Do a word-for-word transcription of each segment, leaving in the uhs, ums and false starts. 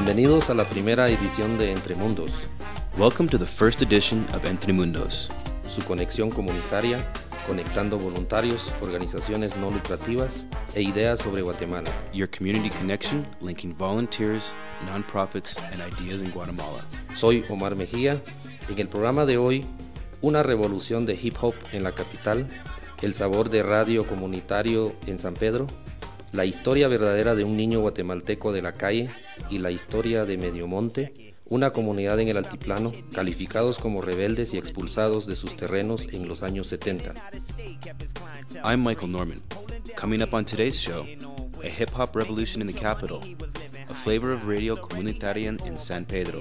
Bienvenidos a la primera edición de Entre Mundos. Welcome to the first edition of Entre Mundos. Su conexión comunitaria, conectando voluntarios, organizaciones no lucrativas e ideas sobre Guatemala. Your community connection, linking volunteers, nonprofits, and ideas in Guatemala. Soy Omar Mejía. En el programa de hoy, una revolución de hip hop en la capital, el sabor de radio comunitario en San Pedro, la historia verdadera de un niño guatemalteco de la calle y la historia de Mediomonte, una comunidad en el altiplano, calificados como rebeldes y expulsados de sus terrenos en los años setenta. I'm Michael Norman. Coming up on today's show, a hip-hop revolution in the capital, a flavor of radio comunitarian in San Pedro,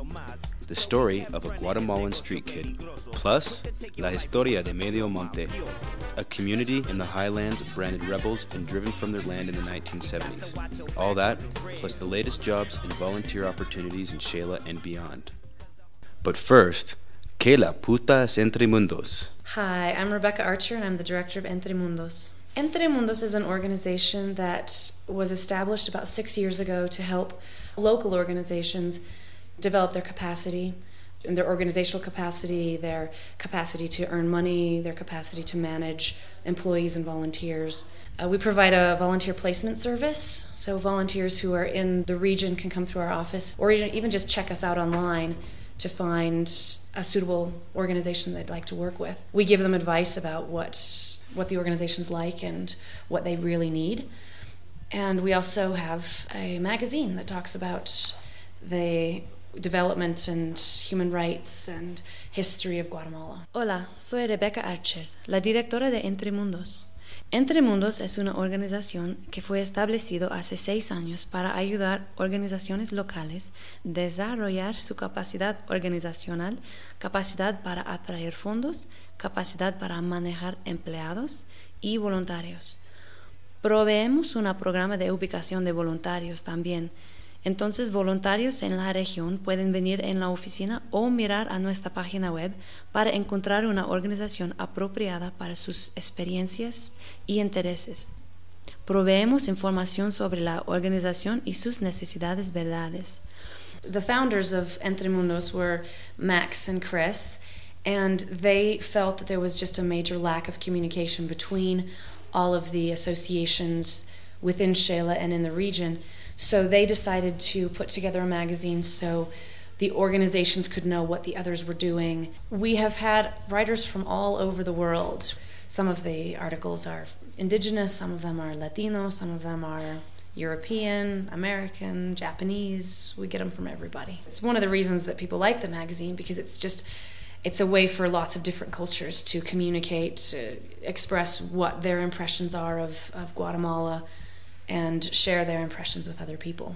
the story of a Guatemalan street kid, plus La Historia de Mediomonte, a community in the highlands branded rebels and driven from their land in the nineteen seventies. All that, plus the latest jobs and volunteer opportunities in Shela and beyond. But first, ¿Qué la puta es Entre Mundos? Hi, I'm Rebecca Archer and I'm the director of Entre Mundos. Entre Mundos is an organization that was established about six years ago to help local organizations develop their capacity, and their organizational capacity, their capacity to earn money, their capacity to manage employees and volunteers. Uh, we provide a volunteer placement service, so volunteers who are in the region can come through our office or even just check us out online to find a suitable organization they'd like to work with. We give them advice about what what the organization's like and what they really need. And we also have a magazine that talks about the development and human rights and history of Guatemala. Hola, soy Rebecca Archer, la directora de Entre Mundos. Entre Mundos es una organización que fue establecido hace seis años para ayudar organizaciones locales a desarrollar su capacidad organizacional, capacidad para atraer fondos, capacidad para manejar empleados y voluntarios. Proveemos un programa de ubicación de voluntarios también. Entonces, voluntarios en la región pueden venir en la oficina o mirar a nuestra página web para encontrar una organización apropiada para sus experiencias y intereses. Proveemos información sobre la organización y sus necesidades verdades. The founders of Entre Mundos were Max and Chris, and they felt that there was just a major lack of communication between all of the associations within Shela and in the region. So they decided to put together a magazine so the organizations could know what the others were doing. We have had writers from all over the world. Some of the articles are indigenous, some of them are Latino, some of them are European, American, Japanese. We get them from everybody. It's one of the reasons that people like the magazine, because it's just, it's a way for lots of different cultures to communicate, to express what their impressions are of, of Guatemala, and share their impressions with other people.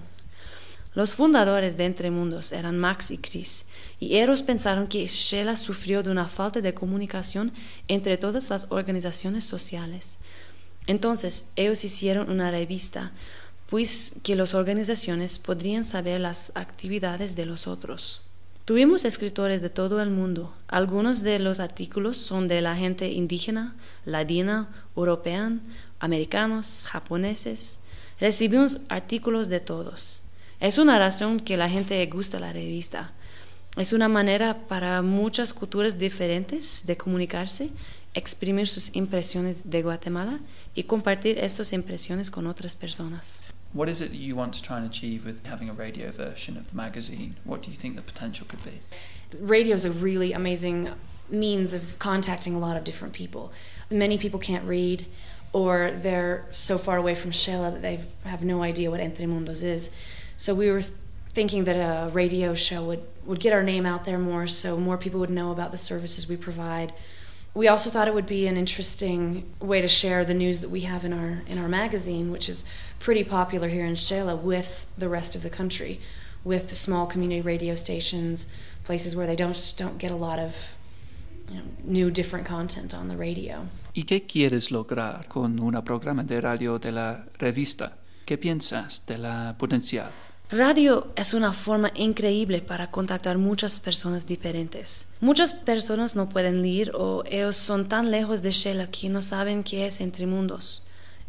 Los fundadores de Entre Mundos eran Max y Chris, y ellos pensaron que Shela sufrió de una falta de comunicación entre todas las organizaciones sociales. Entonces, ellos hicieron una revista, pues que las organizaciones podrían saber las actividades de los otros. Tuvimos escritores de todo el mundo. Algunos de los artículos son de la gente indígena, latina, europea, americanos, japoneses. Recibimos artículos de todos. Es una razón que la gente gusta la revista. Es una manera para muchas culturas diferentes de comunicarse, exprimir sus impresiones de Guatemala y compartir estas impresiones con otras personas. What is it that you want to try and achieve with having a radio version of the magazine? What do you think the potential could be? Radio is a really amazing means of contacting a lot of different people. Many people can't read, or they're so far away from Shela that they have no idea what Entre Mundos is. So we were thinking that a radio show would, would get our name out there more, so more people would know about the services we provide. We also thought it would be an interesting way to share the news that we have in our in our magazine, which is pretty popular here in Shela, with the rest of the country, with the small community radio stations, places where they don't just don't get a lot of, you know, new different content on the radio. ¿Y qué quieres lograr con un programa de radio de la revista? ¿Qué piensas de la potencial? Radio es una forma increíble para contactar muchas personas diferentes. Muchas personas no pueden leer o ellos son tan lejos de Shela que no saben qué es Entre Mundos.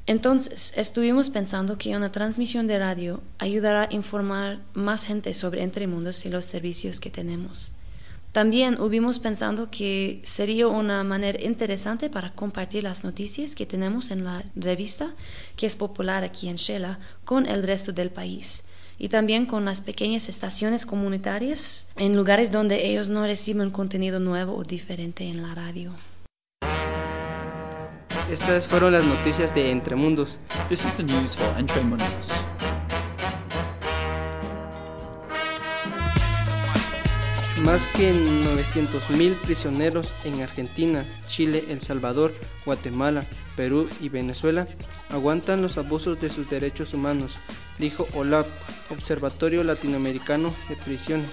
Entonces, estuvimos pensando que una transmisión de radio ayudará a informar más gente sobre Entre Mundos y los servicios que tenemos. También hubimos pensando que sería una manera interesante para compartir las noticias que tenemos en la revista, que es popular aquí en Xela, con el resto del país. Y también con las pequeñas estaciones comunitarias en lugares donde ellos no reciben contenido nuevo o diferente en la radio. Estas fueron las noticias de Entre Mundos. This is the news for Entre Mundos. Más que novecientos mil prisioneros en Argentina, Chile, El Salvador, Guatemala, Perú y Venezuela aguantan los abusos de sus derechos humanos, dijo O L A P, Observatorio Latinoamericano de Prisiones.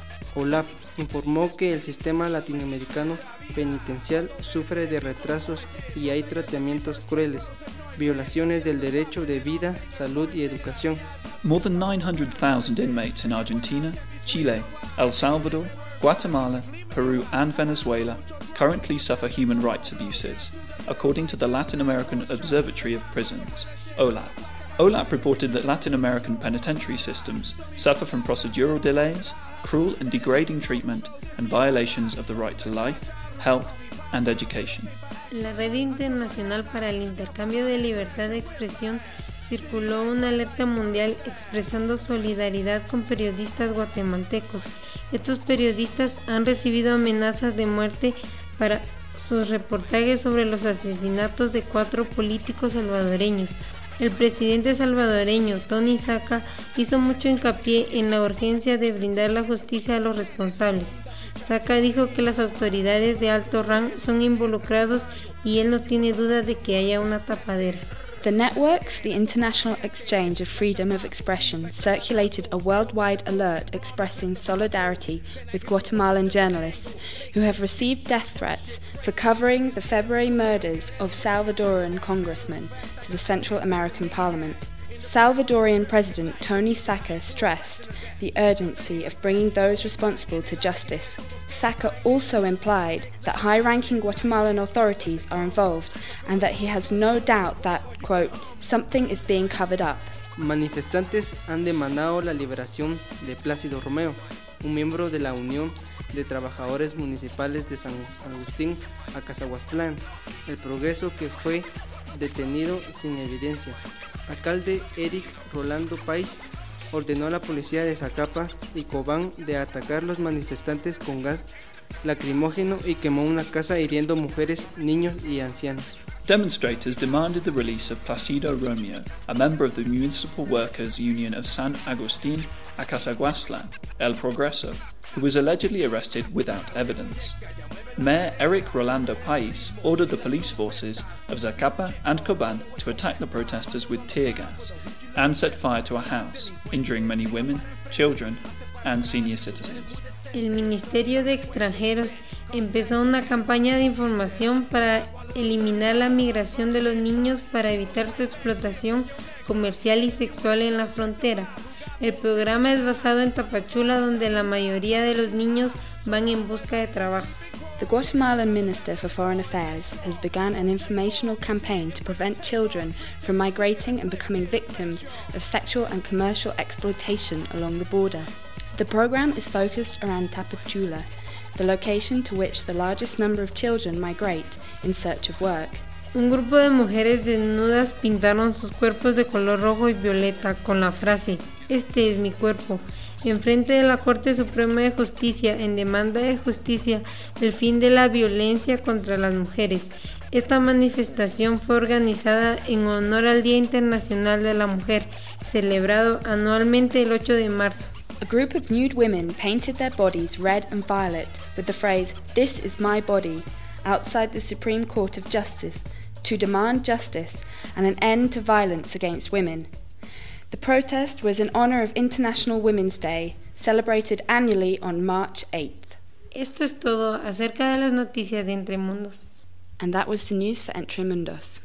O L A P informó que el sistema latinoamericano penitencial sufre de retrasos y hay tratamientos crueles, violaciones del derecho de vida, salud y educación. More than nine hundred thousand inmates in Argentina, Chile, El Salvador, Guatemala, Peru and Venezuela currently suffer human rights abuses, according to the Latin American Observatory of Prisons, O L A P. O L A P reported that Latin American penitentiary systems suffer from procedural delays, cruel and degrading treatment, and violations of the right to life, health, and education. La Red Internacional para el Intercambio de Libertad de Expresión circuló una alerta mundial expresando solidaridad con periodistas guatemaltecos. Estos periodistas han recibido amenazas de muerte para sus reportajes sobre los asesinatos de cuatro políticos salvadoreños. El presidente salvadoreño, Tony Saca, hizo mucho hincapié en la urgencia de brindar la justicia a los responsables. Saca dijo que las autoridades de alto rango son involucrados y él no tiene duda de que haya una tapadera. The Network for the International Exchange of Freedom of Expression circulated a worldwide alert expressing solidarity with Guatemalan journalists who have received death threats for covering the February murders of Salvadoran congressmen to the Central American Parliament. Salvadorian President Tony Saca stressed the urgency of bringing those responsible to justice. Saca also implied that high-ranking Guatemalan authorities are involved and that he has no doubt that, quote, something is being covered up. Manifestantes han demandado la liberación de Plácido Romeo, un miembro de la Unión de Trabajadores Municipales de San Agustín a Cazahuastlán, el Progreso, que fue detenido sin evidencia. Alcalde Eric Rolando Pais ordenó a la policía de Zacapa y Cobán de atacar a los manifestantes con gas lacrimógeno y quemó una casa hiriendo mujeres, niños y ancianos. Demonstrators demanded the release of Placido Romeo, a member of the Municipal Workers Union of San Agustín a Cazahuastlán, El Progreso, who was allegedly arrested without evidence. Mayor Eric Rolando Pais ordered the police forces of Zacapa and Cobán to attack the protesters with tear gas and set fire to a house, injuring many women, children, and senior citizens. El Ministerio de Extranjeros empezó una campaña de información para eliminar la migración de los niños para evitar su explotación comercial y sexual en la frontera. El programa es basado en Tapachula, donde la mayoría de los niños van en busca de trabajo. The Guatemalan Minister for Foreign Affairs has begun an informational campaign to prevent children from migrating and becoming victims of sexual and commercial exploitation along the border. The program is focused around Tapachula, the location to which the largest number of children migrate in search of work. Un grupo de mujeres desnudas pintaron sus cuerpos de color rojo y violeta con la frase "Este es mi cuerpo", enfrente de la Corte Suprema de Justicia en demanda de justicia el fin de la violencia contra las mujeres. Esta manifestación fue organizada en honor al Día Internacional de la Mujer, celebrado anualmente el ocho de marzo. A group of nude women painted their bodies red and violet with the phrase "This is my body" outside the Supreme Court of Justice to demand justice and an end to violence against women. The protest was in honor of International Women's Day, celebrated annually on March eighth. Esto es todo acerca de las noticias de Entre Mundos. And that was the news for Entre Mundos.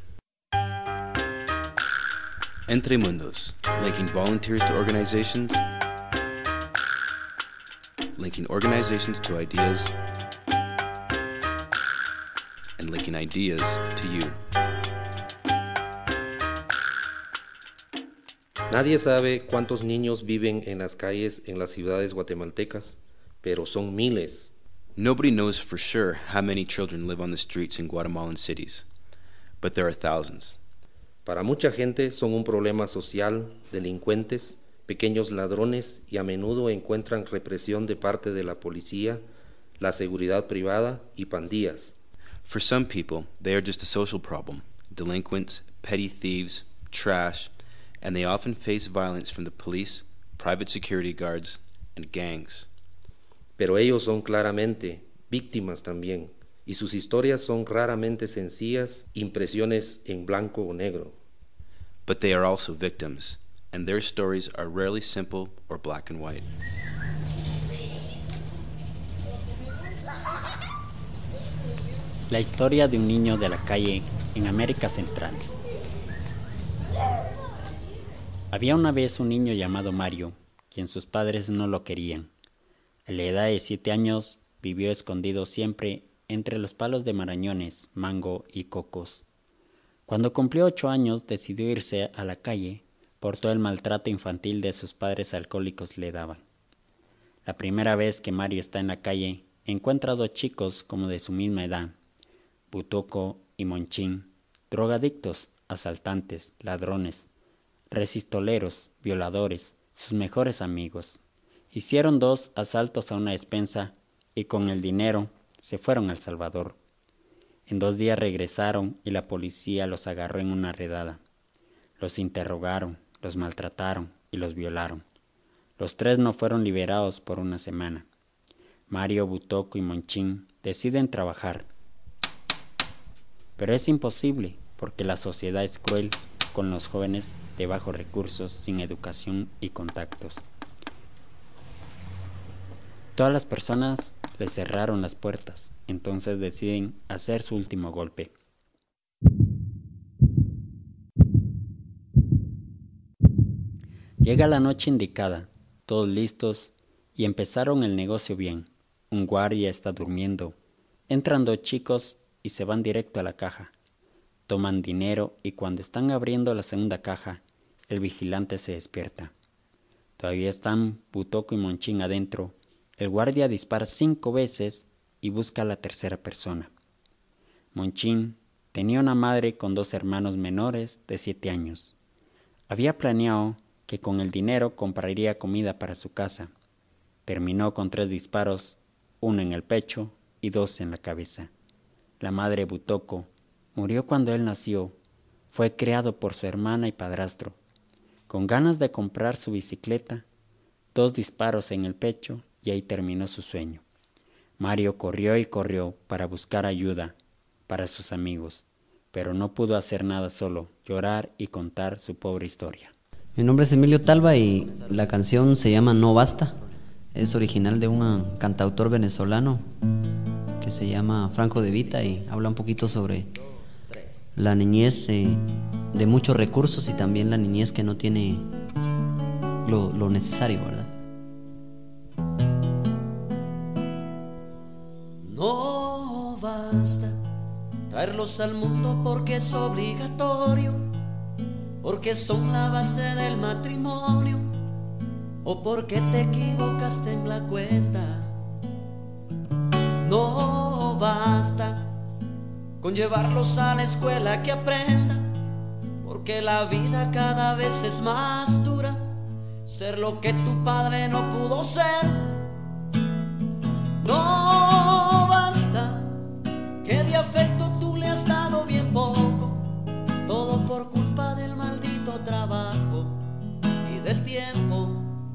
Entre Mundos, linking volunteers to organizations, linking organizations to ideas, and linking ideas to you. Nadie sabe cuántos niños viven en las calles en las ciudades guatemaltecas, pero son miles. Nobody knows for sure how many children live on the streets in Guatemalan cities, but there are thousands. Para mucha gente son un problema social, delincuentes, pequeños ladrones y a menudo encuentran represión de parte de la policía, la seguridad privada y pandillas. For some people, they are just a social problem, delinquents, petty thieves, trash, and they often face violence from the police, private security guards, and gangs. Pero ellos son claramente víctimas también, y sus historias son raramente sencillas, impresiones en blanco o negro. But they are also victims, and their stories are rarely simple or black and white. La historia de un niño de la calle en América Central. Había una vez un niño llamado Mario, quien sus padres no lo querían. A la edad de siete años vivió escondido siempre entre los palos de marañones, mango y cocos. Cuando cumplió ocho años decidió irse a la calle por todo el maltrato infantil de sus padres alcohólicos le daban. La primera vez que Mario está en la calle encuentra a dos chicos como de su misma edad, Butoco y Monchín, drogadictos, asaltantes, ladrones, resistoleros, violadores, sus mejores amigos. Hicieron dos asaltos a una despensa y con el dinero se fueron a El Salvador. En dos días regresaron y la policía los agarró en una redada. Los interrogaron, los maltrataron y los violaron. Los tres no fueron liberados por una semana. Mario, Butoco y Monchín deciden trabajar. Pero es imposible porque la sociedad es cruel con los jóvenes de bajos recursos, sin educación y contactos. Todas las personas les cerraron las puertas, entonces deciden hacer su último golpe. Llega la noche indicada, todos listos y empezaron el negocio bien. Un guardia está durmiendo. Entran dos chicos y se van directo a la caja. Toman dinero y cuando están abriendo la segunda caja, el vigilante se despierta. Todavía están Butoco y Monchín adentro. El guardia dispara cinco veces y busca a la tercera persona. Monchín tenía una madre con dos hermanos menores de siete años. Había planeado que con el dinero compraría comida para su casa. Terminó con tres disparos, uno en el pecho y dos en la cabeza. La madre Butoco murió cuando él nació. Fue criado por su hermana y padrastro. Con ganas de comprar su bicicleta, dos disparos en el pecho y ahí terminó su sueño. Mario corrió y corrió para buscar ayuda para sus amigos, pero no pudo hacer nada solo, llorar y contar su pobre historia. Mi nombre es Emilio Talva y la canción se llama No Basta. Es original de un cantautor venezolano que se llama Franco De Vita y habla un poquito sobre la niñez eh, de muchos recursos y también la niñez que no tiene lo, lo necesario, ¿verdad? No basta traerlos al mundo porque es obligatorio, porque son la base del matrimonio o porque te equivocaste en la cuenta. No basta con llevarlos a la escuela que aprendan, porque la vida cada vez es más dura, ser lo que tu padre no pudo ser. No basta que de afecto tú le has dado bien poco, todo por culpa del maldito trabajo y del tiempo.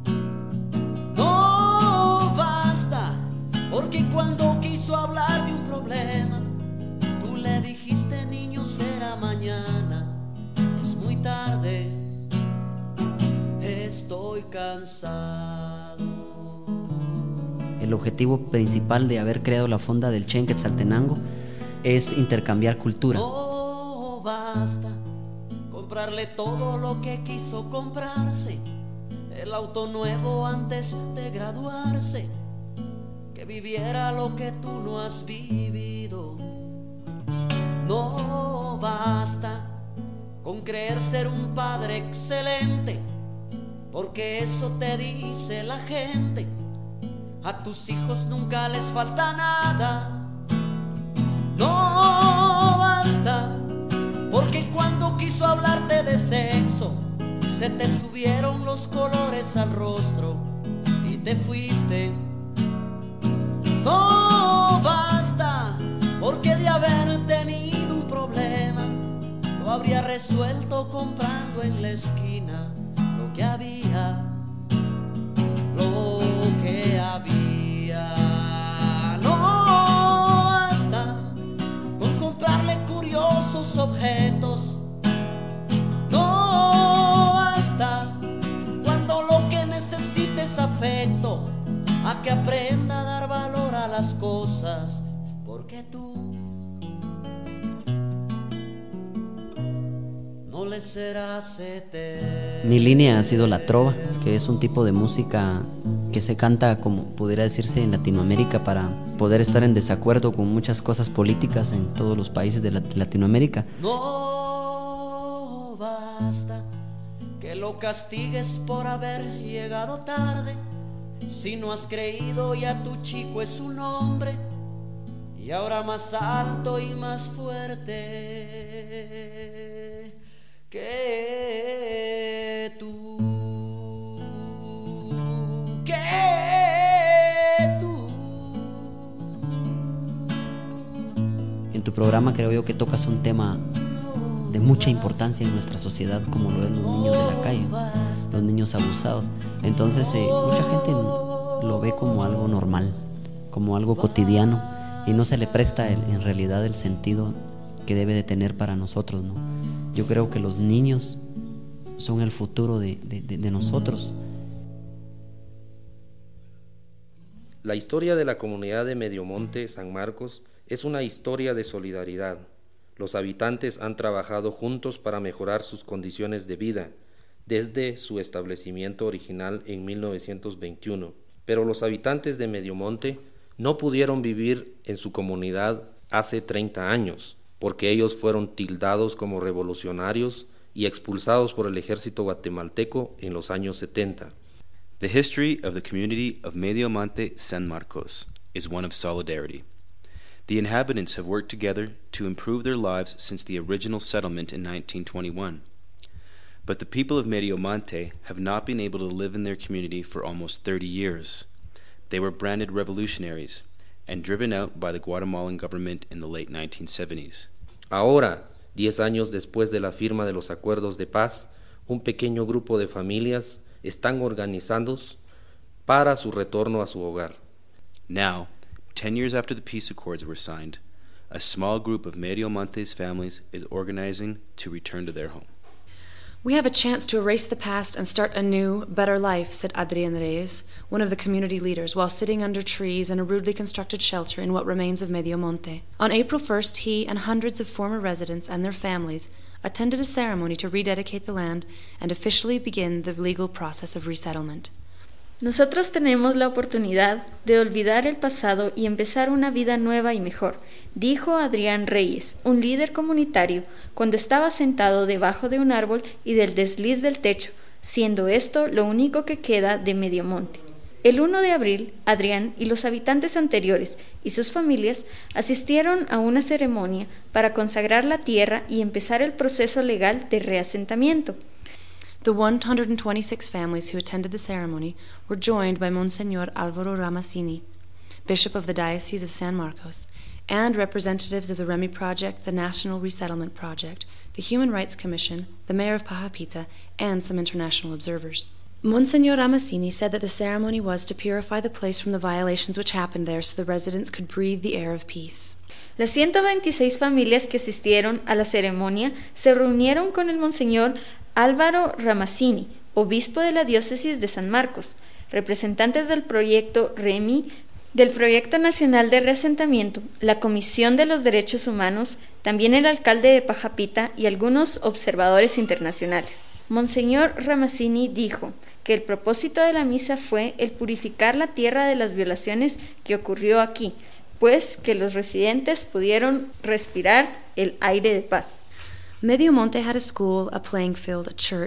No basta porque cuando quiso hablar de un problema, tú le dijiste niño será mañana, es muy tarde, estoy cansado. El objetivo principal de haber creado la fonda del Che en Quetzaltenango es intercambiar cultura. No basta comprarle todo lo que quiso comprarse, el auto nuevo antes de graduarse, que viviera lo que tú no has vivido. No basta con creer ser un padre excelente, porque eso te dice la gente. A tus hijos nunca les falta nada. No basta, porque cuando quiso hablarte de sexo, se te subieron los colores al rostro y te fuiste. No basta, porque de haber tenido un problema, lo habría resuelto comprando en la esquina lo que había, lo que había. No basta con comprarle curiosos objetos. No basta cuando lo que necesita es afecto, a que aprenda a dar valor a las cosas, porque tú no le serás eterno. Mi línea ha sido la trova, que es un tipo de música que se canta, como pudiera decirse, en Latinoamérica para poder estar en desacuerdo con muchas cosas políticas en todos los países de Latinoamérica. No basta que lo castigues por haber llegado tarde, si no has creído ya tu chico es un hombre, y ahora más alto y más fuerte que tú, que tú. En tu programa creo yo que tocas un tema de mucha importancia en nuestra sociedad, como lo es los niños de la calle, los niños abusados. Entonces eh, mucha gente lo ve como algo normal, como algo cotidiano, y no se le presta el, en realidad el sentido que debe de tener para nosotros, ¿no? Yo creo que los niños son el futuro de, de, de, de nosotros. La historia de la comunidad de Mediomonte, San Marcos, es una historia de solidaridad. Los habitantes han trabajado juntos para mejorar sus condiciones de vida desde su establecimiento original en mil novecientos veintiuno. Pero los habitantes de Mediomonte no pudieron vivir en su comunidad hace treinta años, porque ellos fueron tildados como revolucionarios y expulsados por el ejército guatemalteco en los años setenta. The history of the community of Mediomonte, San Marcos, is one of solidarity. The inhabitants have worked together to improve their lives since the original settlement in nineteen twenty-one. But the people of Mediomonte have not been able to live in their community for almost thirty years. They were branded revolutionaries and driven out by the Guatemalan government in the late nineteen seventies. Ahora, diez años después de la firma de los acuerdos de paz, un pequeño grupo de familias están organizados para su retorno a su hogar. Now, ten years after the peace accords were signed, a small group of Mediomonte's families is organizing to return to their home. We have a chance to erase the past and start a new, better life, said Adrian Reyes, one of the community leaders, while sitting under trees in a rudely constructed shelter in what remains of Mediomonte. On April first, he and hundreds of former residents and their families attended a ceremony to rededicate the land and officially begin the legal process of resettlement. Nosotros tenemos la oportunidad de olvidar el pasado y empezar una vida nueva y mejor, dijo Adrián Reyes, un líder comunitario, cuando estaba sentado debajo de un árbol y del desliz del techo, siendo esto lo único que queda de Mediomonte. El primero de abril, Adrián y los habitantes anteriores y sus familias asistieron a una ceremonia para consagrar la tierra y empezar el proceso legal de reasentamiento. The one hundred twenty-six families who attended the ceremony were joined by Monsignor Álvaro Ramazzini, Bishop of the Diocese of San Marcos, and representatives of the Remy Project, the National Resettlement Project, the Human Rights Commission, the Mayor of Pajapita, and some international observers. Monsignor Ramazzini said that the ceremony was to purify the place from the violations which happened there so the residents could breathe the air of peace. Las ciento veintiséis familias que asistieron a la ceremonia se reunieron con el Monseñor Álvaro Ramazzini, obispo de la diócesis de San Marcos, representantes del proyecto REMI, del Proyecto Nacional de Reasentamiento, la Comisión de los Derechos Humanos, también el alcalde de Pajapita y algunos observadores internacionales. Monseñor Ramazzini dijo que el propósito de la misa fue el purificar la tierra de las violaciones que ocurrió aquí, pues que los residentes pudieron respirar el aire de paz. Mediomonte had a school, a playing field, a church,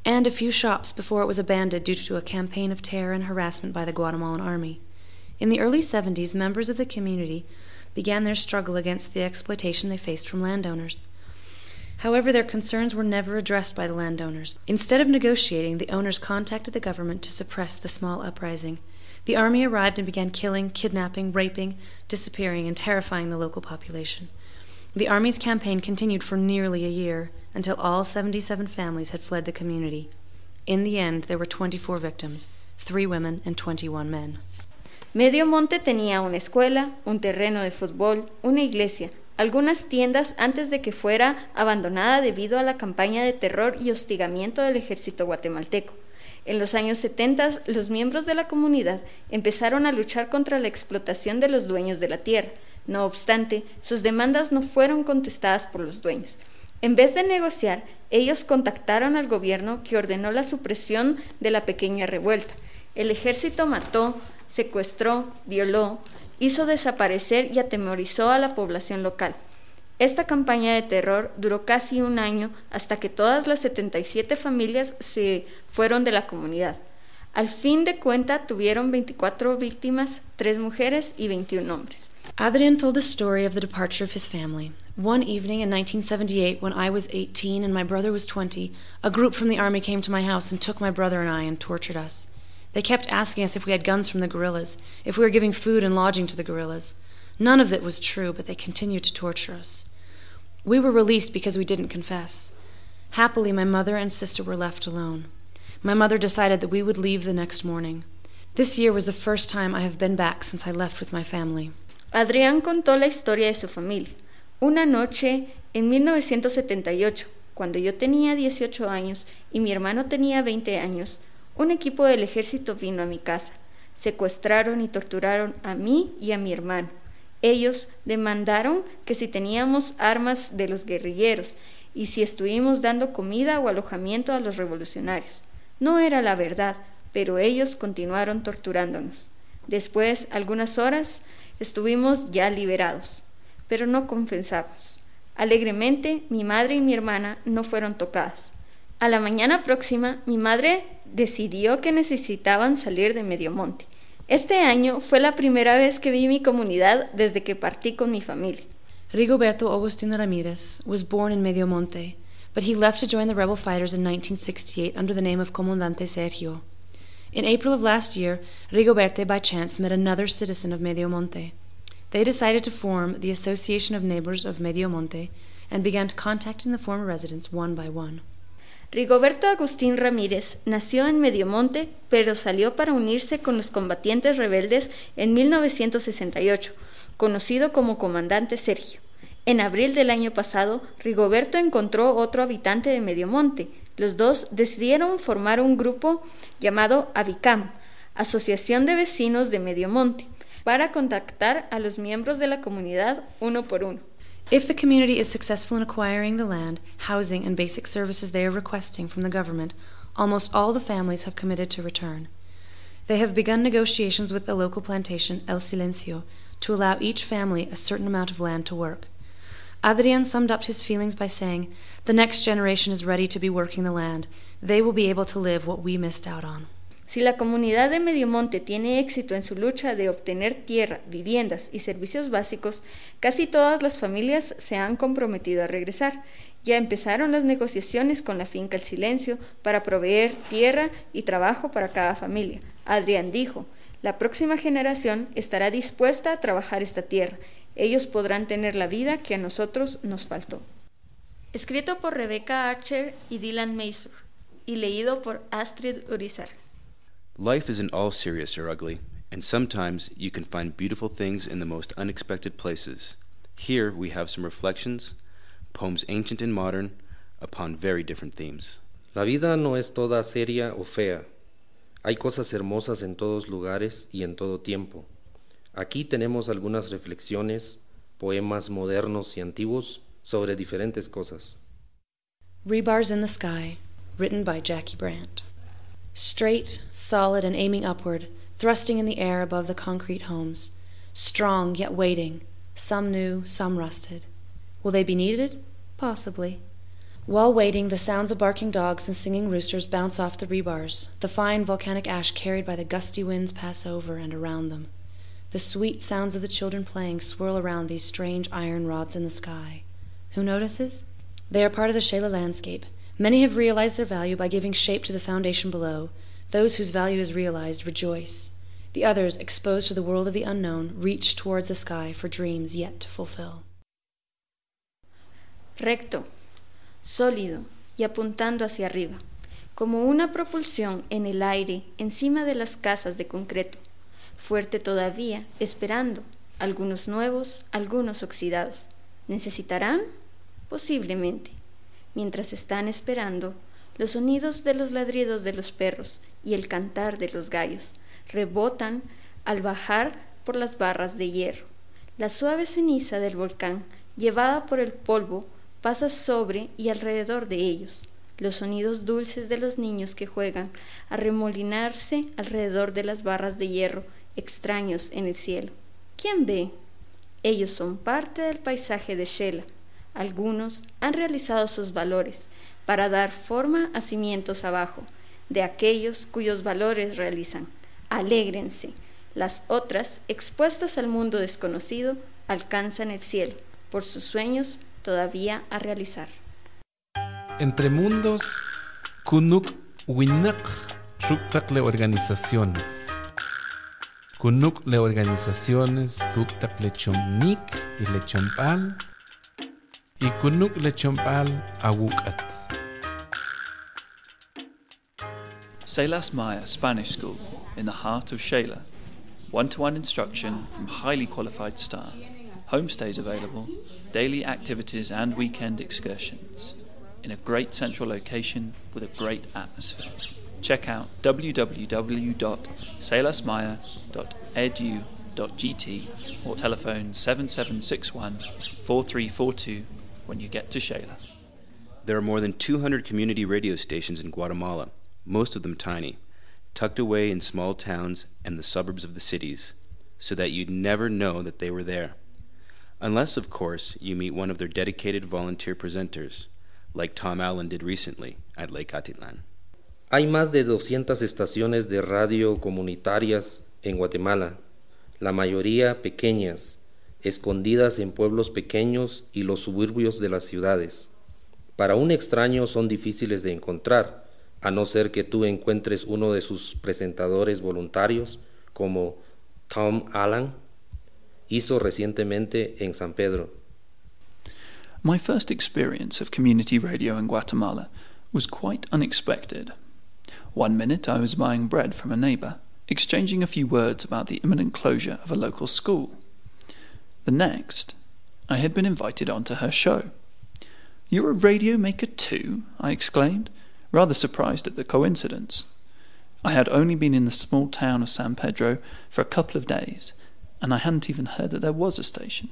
and a few shops before it was abandoned due to a campaign of terror and harassment by the Guatemalan army. In the early seventies, members of the community began their struggle against the exploitation they faced from landowners. However, their concerns were never addressed by the landowners. Instead of negotiating, the owners contacted the government to suppress the small uprising. The army arrived and began killing, kidnapping, raping, disappearing, and terrifying the local population. The army's campaign continued for nearly a year, until all seventy-seven families had fled the community. In the end, there were twenty-four victims, three women and twenty-one men. Medio Monte tenía una escuela, un terreno de fútbol, una iglesia, algunas tiendas antes de que fuera abandonada debido a la campaña de terror y hostigamiento del ejército guatemalteco. En los años setenta, los miembros de la comunidad empezaron a luchar contra la explotación de los dueños de la tierra. No obstante, sus demandas no fueron contestadas por los dueños. En vez de negociar, ellos contactaron al gobierno, que ordenó la supresión de la pequeña revuelta. El ejército mató, secuestró, violó, hizo desaparecer y atemorizó a la población local. Esta campaña de terror duró casi un año, hasta que todas las setenta y siete familias se fueron de la comunidad. Al fin de cuentas, tuvieron veinticuatro víctimas, tres mujeres y veintiún hombres. Adrian told the story of the departure of his family. One evening in nineteen seventy-eight, when I was eighteen and my brother was twenty, a group from the army came to my house and took my brother and I and tortured us. They kept asking us if we had guns from the guerrillas, if we were giving food and lodging to the guerrillas. None of it was true, but they continued to torture us. We were released because we didn't confess. Happily, my mother and sister were left alone. My mother decided that we would leave the next morning. This year was the first time I have been back since I left with my family. Adrián contó la historia de su familia. Una noche en mil novecientos setenta y ocho, cuando yo tenía dieciocho años y mi hermano tenía veinte años, un equipo del ejército vino a mi casa. Secuestraron y torturaron a mí y a mi hermano. Ellos demandaron que si teníamos armas de los guerrilleros y si estuvimos dando comida o alojamiento a los revolucionarios. No era la verdad, pero ellos continuaron torturándonos. Después, algunas horas, estuvimos ya liberados, pero no confesamos. Alegremente, mi madre y mi hermana no fueron tocadas. A la mañana próxima, mi madre decidió que necesitaban salir de Medio Monte. Este año fue la primera vez que vi mi comunidad desde que partí con mi familia. Rigoberto Agustín Ramírez was born in Medio Monte, but he left to join the rebel fighters in nineteen sixty-eight under the name of Comandante Sergio. In April of last year, Rigoberto by chance met another citizen of Medio Monte. They decided to form the Association of Neighbors of Medio Monte and began contacting the former residents one by one. Rigoberto Agustín Ramírez nació en Medio Monte, pero salió para unirse con los combatientes rebeldes en mil novecientos sesenta y ocho, conocido como Comandante Sergio. En abril del año pasado, Rigoberto encontró otro habitante de Medio Monte. Los dos decidieron formar un grupo llamado AVICAM, Asociación de Vecinos de Medio Monte, para contactar a los miembros de la comunidad uno por uno. If the community is successful in acquiring the land, housing, and basic services they are requesting from the government, almost all the families have committed to return. They have begun negotiations with the local plantation, El Silencio, to allow each family a certain amount of land to work. Adrian summed up his feelings by saying, "The next generation is ready to be working the land. They will be able to live what we missed out on." Si la comunidad de Medio Monte tiene éxito en su lucha de obtener tierra, viviendas y servicios básicos, casi todas las familias se han comprometido a regresar. Ya empezaron las negociaciones con la finca El Silencio para proveer tierra y trabajo para cada familia. Adrián dijo, la próxima generación estará dispuesta a trabajar esta tierra. Ellos podrán tener la vida que a nosotros nos faltó. Escrito por Rebecca Archer y Dylan Mazur y leído por Astrid Urizar. Life isn't all serious or ugly, and sometimes you can find beautiful things in the most unexpected places. Here we have some reflections, poems ancient and modern, upon very different themes. La vida no es toda seria o fea. Hay cosas hermosas en todos lugares y en todo tiempo. Aquí tenemos algunas reflexiones, poemas modernos y antiguos sobre diferentes cosas. Rebars in the Sky, written by Jackie Brandt. Straight, solid, and aiming upward, thrusting in the air above the concrete homes. Strong, yet waiting, some new, some rusted. Will they be needed? Possibly. While waiting, the sounds of barking dogs and singing roosters bounce off the rebars. The fine volcanic ash carried by the gusty winds pass over and around them. The sweet sounds of the children playing swirl around these strange iron rods in the sky. Who notices? They are part of the Shela landscape. Many have realized their value by giving shape to the foundation below. Those whose value is realized rejoice. The others, exposed to the world of the unknown, reach towards the sky for dreams yet to fulfill. Recto, sólido y apuntando hacia arriba, como una propulsión en el aire encima de las casas de concreto, fuerte todavía, esperando, algunos nuevos, algunos oxidados. ¿Necesitarán? Posiblemente. Mientras están esperando, los sonidos de los ladridos de los perros y el cantar de los gallos rebotan al bajar por las barras de hierro. La suave ceniza del volcán, llevada por el polvo, pasa sobre y alrededor de ellos. Los sonidos dulces de los niños que juegan a remolinarse alrededor de las barras de hierro extraños en el cielo. ¿Quién ve? Ellos son parte del paisaje de Shela. Algunos han realizado sus valores para dar forma a cimientos abajo, de aquellos cuyos valores realizan. Alégrense. Las otras, expuestas al mundo desconocido, alcanzan el cielo, por sus sueños todavía a realizar. Entre mundos, kunuk winak ruktak le organizaciones. Kunuk le organizaciones ruktak le chomnik y le chompal. Y kunuk le chompal awukat. Selas Maya Spanish School in the heart of Shela. One-to-one instruction from highly qualified staff. Homestays available, daily activities and weekend excursions. In a great central location with a great atmosphere. Check out w w w dot selas maya dot edu dot g t or telephone seven seven six one, four three four two when you get to Shela. There are more than two hundred community radio stations in Guatemala, most of them tiny, tucked away in small towns and the suburbs of the cities, so that you'd never know that they were there. Unless, of course, you meet one of their dedicated volunteer presenters, like Tom Allen did recently at Lake Atitlan. Hay más de doscientas estaciones de radio comunitarias en Guatemala, la mayoría pequeñas, escondidas en pueblos pequeños y los suburbios de las ciudades. Para un extraño son difíciles de encontrar, a no ser que tú encuentres uno de sus presentadores voluntarios, como Tom Allen hizo recientemente en San Pedro. My first experience of community radio in Guatemala was quite unexpected. One minute I was buying bread from a neighbour, exchanging a few words about the imminent closure of a local school. The next, I had been invited onto her show. "You're a radio maker too?" I exclaimed, rather surprised at the coincidence. I had only been in the small town of San Pedro for a couple of days, and I hadn't even heard that there was a station.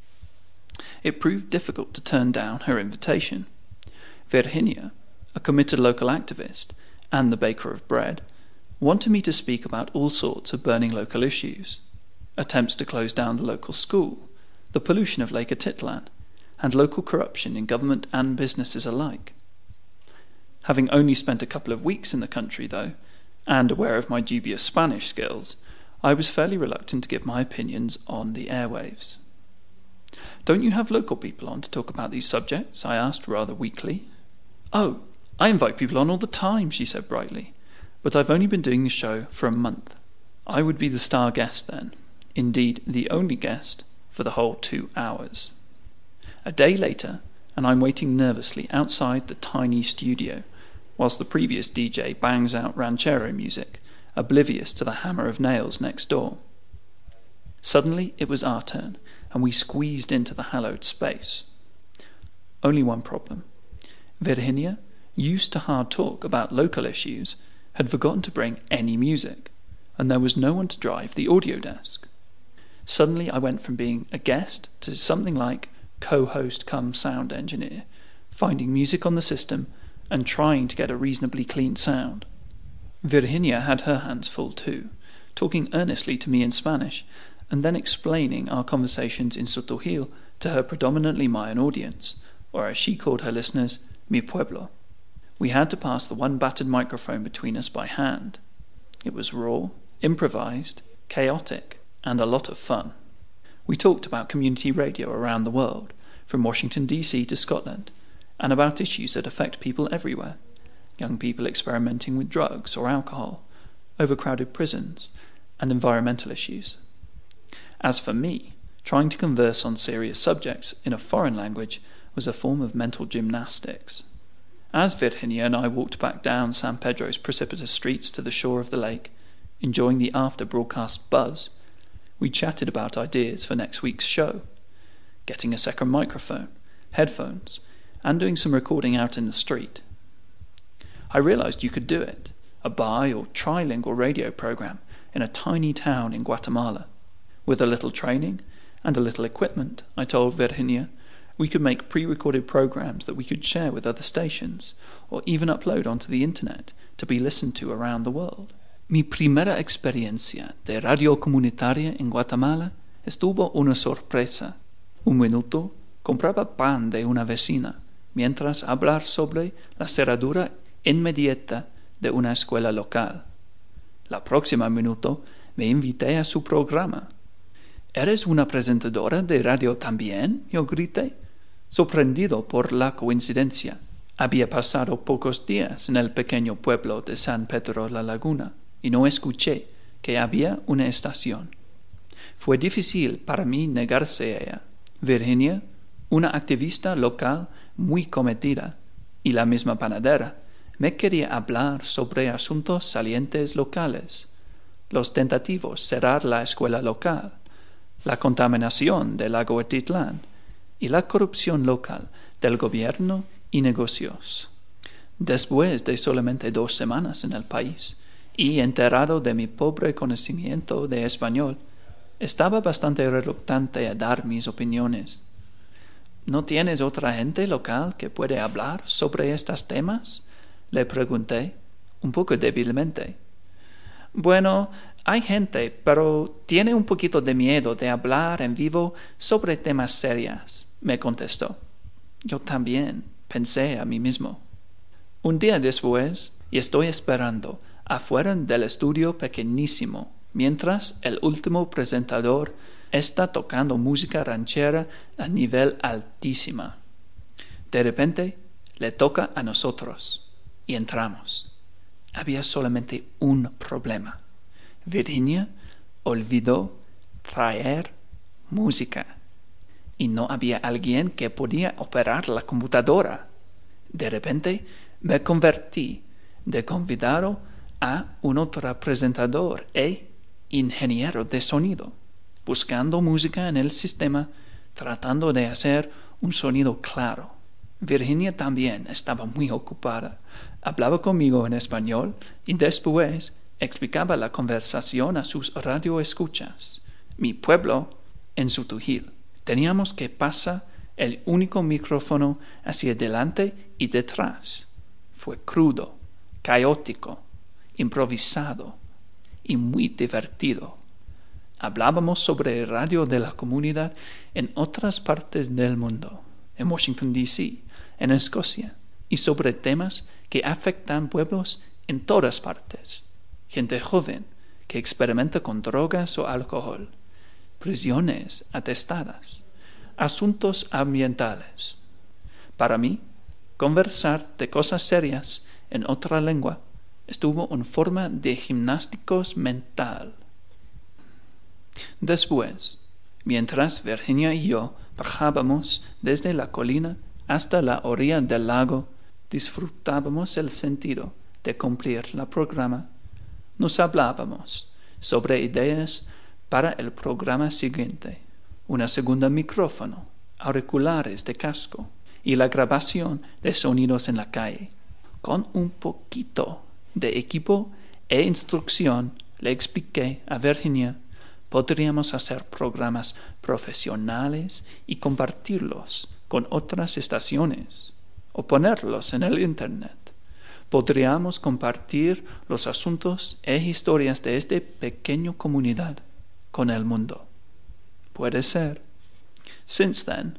It proved difficult to turn down her invitation. Virginia, a committed local activist and the baker of bread, wanted me to speak about all sorts of burning local issues, attempts to close down the local school, the pollution of Lake Atitlan, and local corruption in government and businesses alike. Having only spent a couple of weeks in the country, though, and aware of my dubious Spanish skills, I was fairly reluctant to give my opinions on the airwaves. "Don't you have local people on to talk about these subjects?" I asked rather weakly. "Oh, I invite people on all the time," she said brightly, "but I've only been doing the show for a month. I would be the star guest then, indeed the only guest, for the whole two hours. A day later, and I'm waiting nervously outside the tiny studio, whilst the previous D J bangs out ranchero music, oblivious to the hammer of nails next door. Suddenly it was our turn, and we squeezed into the hallowed space. Only one problem. Virginia, used to hard talk about local issues, had forgotten to bring any music, and there was no one to drive the audio desk. Suddenly I went from being a guest to something like co-host cum sound engineer, finding music on the system and trying to get a reasonably clean sound. Virginia had her hands full too, talking earnestly to me in Spanish, and then explaining our conversations in Sotojil to her predominantly Mayan audience, or as she called her listeners, Mi Pueblo. We had to pass the one battered microphone between us by hand. It was raw, improvised, chaotic, and a lot of fun. We talked about community radio around the world, from Washington, D C to Scotland, and about issues that affect people everywhere. Young people experimenting with drugs or alcohol, overcrowded prisons, and environmental issues. As for me, trying to converse on serious subjects in a foreign language was a form of mental gymnastics. As Virginia and I walked back down San Pedro's precipitous streets to the shore of the lake, enjoying the after-broadcast buzz, we chatted about ideas for next week's show, getting a second microphone, headphones, and doing some recording out in the street. I realized you could do it, a bi- or trilingual radio program in a tiny town in Guatemala. With a little training and a little equipment, I told Virginia, we could make pre-recorded programs that we could share with other stations, or even upload onto the internet to be listened to around the world. Mi primera experiencia de radio comunitaria en Guatemala estuvo una sorpresa. Un minuto compraba pan de una vecina, mientras hablar sobre la cerradura inmediata de una escuela local. La próxima minuto me invité a su programa. ¿Eres una presentadora de radio también?, yo grité, sorprendido por la coincidencia. Había pasado pocos días en el pequeño pueblo de San Pedro la Laguna y no escuché que había una estación. Fue difícil para mí negarse a ella. Virginia, una activista local muy cometida, y la misma panadera, me quería hablar sobre asuntos salientes locales, los tentativos cerrar la escuela local, la contaminación del lago Etitlán y la corrupción local del gobierno y negocios. Después de solamente dos semanas en el país y enterado de mi pobre conocimiento de español, estaba bastante reluctante a dar mis opiniones. ¿No tienes otra gente local que puede hablar sobre estos temas?, le pregunté, un poco débilmente. Bueno, hay gente, pero tiene un poquito de miedo de hablar en vivo sobre temas serios, me contestó. Yo también, pensé a mí mismo. Un día después, y estoy esperando afuera del estudio pequeñísimo, mientras el último presentador está tocando música ranchera a nivel altísima. De repente, le toca a nosotros, y entramos. Había solamente un problema. Virginia olvidó traer música, y no había alguien que podía operar la computadora. De repente, me convertí de convidado a un otro presentador e ingeniero de sonido, buscando música en el sistema, tratando de hacer un sonido claro. Virginia también estaba muy ocupada. Hablaba conmigo en español y después explicaba la conversación a sus radioescuchas. Mi pueblo en Sutujil. Teníamos que pasar el único micrófono hacia adelante y detrás. Fue crudo, caótico, improvisado y muy divertido. Hablábamos sobre el radio de la comunidad en otras partes del mundo, en Washington, D C, en Escocia, y sobre temas que afectan pueblos en todas partes. Gente joven que experimenta con drogas o alcohol, prisiones atestadas, asuntos ambientales. Para mí, conversar de cosas serias en otra lengua estuvo en forma de gimnásticos mental. Después, mientras Virginia y yo bajábamos desde la colina hasta la orilla del lago, disfrutábamos el sentido de cumplir la programa. Nos hablábamos sobre ideas para el programa siguiente, una segunda micrófono, auriculares de casco y la grabación de sonidos en la calle. Con un poquito de equipo e instrucción, le expliqué a Virginia, podríamos hacer programas profesionales y compartirlos con otras estaciones o ponerlos en el Internet. Podríamos compartir los asuntos e historias de esta pequeña comunidad con el mundo. Puede ser. Since then,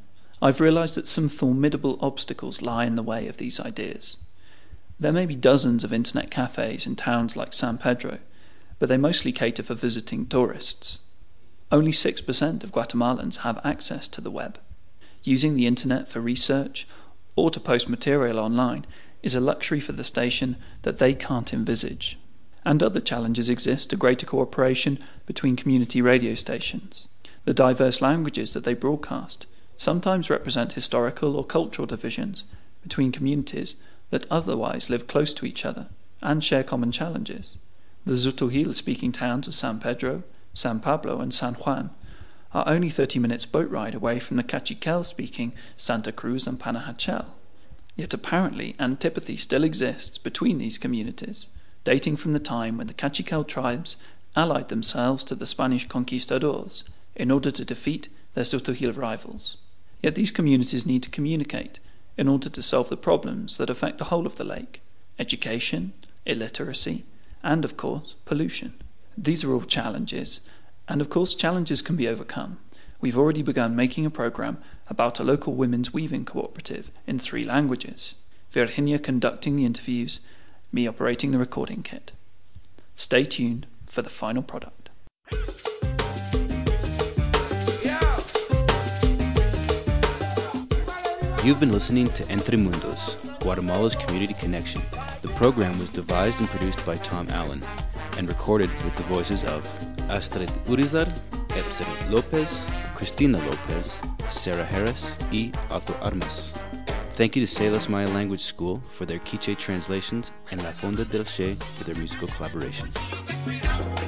I've realized that some formidable obstacles lie in the way of these ideas. There may be dozens of internet cafes in towns like San Pedro, but they mostly cater for visiting tourists. Only six percent of Guatemalans have access to the web. Using the internet for research or to post material online is a luxury for the station that they can't envisage. And other challenges exist to greater cooperation between community radio stations. The diverse languages that they broadcast sometimes represent historical or cultural divisions between communities that otherwise live close to each other and share common challenges. The Zutuhil-speaking towns of San Pedro, San Pablo and San Juan are only thirty minutes boat ride away from the Cachiquel-speaking Santa Cruz and Panajachel. Yet apparently antipathy still exists between these communities, dating from the time when the Cachiquel tribes allied themselves to the Spanish conquistadors in order to defeat their Zutuhil rivals. Yet these communities need to communicate in order to solve the problems that affect the whole of the lake: education, illiteracy, and of course, pollution. These are all challenges, and of course challenges can be overcome. We've already begun making a program about a local women's weaving cooperative in three languages, Virginia conducting the interviews, me operating the recording kit. Stay tuned for the final product. You've been listening to Entre Mundos, Guatemala's Community Connection. The program was devised and produced by Tom Allen and recorded with the voices of Astrid Urizar, Epser Lopez, Cristina Lopez, Sarah Harris, y Otto Armas. Thank you to Salas Maya Language School for their Quiche translations and La Fonda del Che for their musical collaboration.